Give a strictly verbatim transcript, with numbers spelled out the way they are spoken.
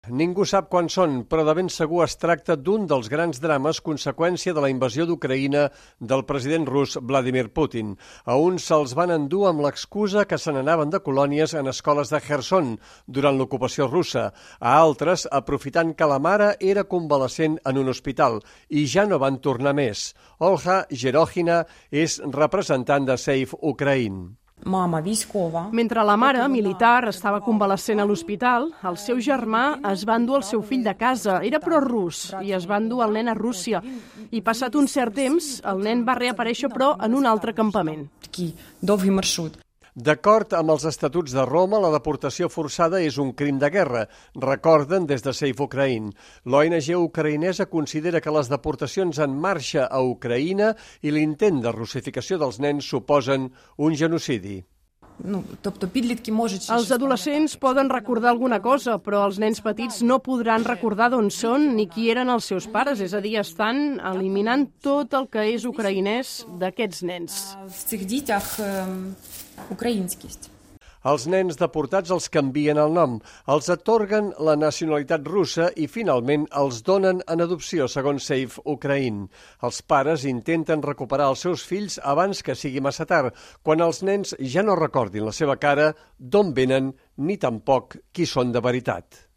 Ningú sap quan són, però de ben segur es tracta d'un dels grans drames conseqüència de la invasió d'Ucraïna del president rus Vladimir Putin. A uns se'ls van endur amb l'excusa que se n'anaven de colònies en escoles de Kherson durant l'ocupació russa. A altres, aprofitant que la mare era convalescent en un hospital i ja no van tornar més. Olga Gerohina és representant de Save Ukraine. Mentre la mare, militar, estava convalescent a l'hospital, el seu germà es va endur el seu fill de casa. Era prorus i es va endur el nen a Rússia. I passat un cert temps, el nen va reaparèixer però en un altre campament. D'acord amb els estatuts de Roma, la deportació forçada és un crim de guerra, recorden des de Save Ukraine. L'O N G ucraïnesa considera que les deportacions en marxa a Ucraïna i l'intent de russificació dels nens suposen un genocidi. Els adolescents poden recordar alguna cosa, però els nens petits no podran recordar d'on són ni qui eren els seus pares, és a dir, estan eliminant tot el que és ucraïnès d'aquests nens. Els nens deportats els canvien el nom, els atorguen la nacionalitat russa i finalment els donen en adopció, segons Save Ukraine. Els pares intenten recuperar els seus fills abans que sigui massa tard, quan els nens ja no recordin la seva cara, d'on venen ni tampoc qui són de veritat.